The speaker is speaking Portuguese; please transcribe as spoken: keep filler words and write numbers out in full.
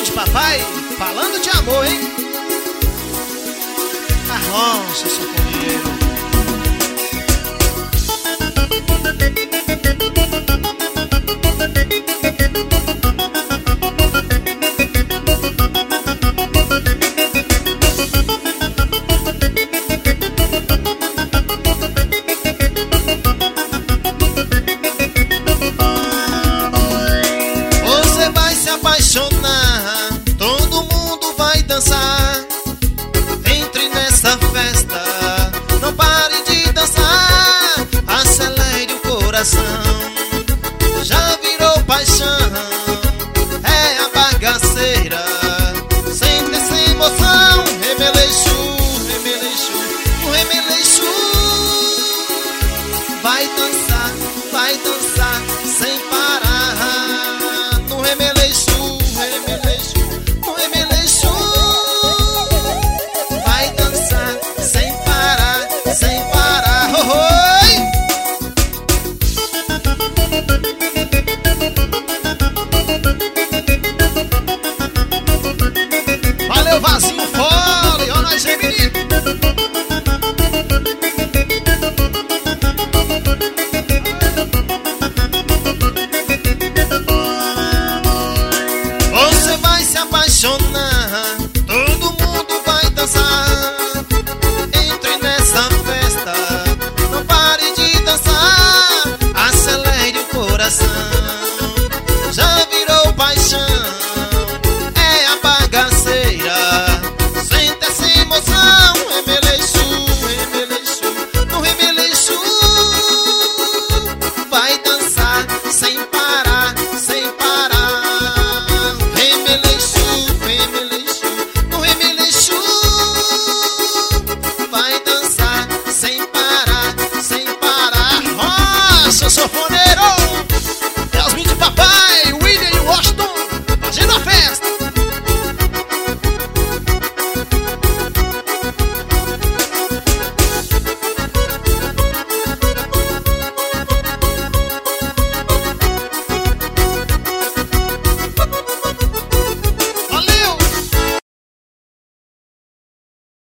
de papai, falando de amor, hein? Carroça, socorreiro. Você vai se apaixonar, todo mundo vai dançar. Entre nessa festa, não pare de dançar. Acelere o coração, já virou paixão. É a bagaceira, sente essa emoção. Remeleixo, remeleixo, remeleixo. Vai dançar, vai dançar.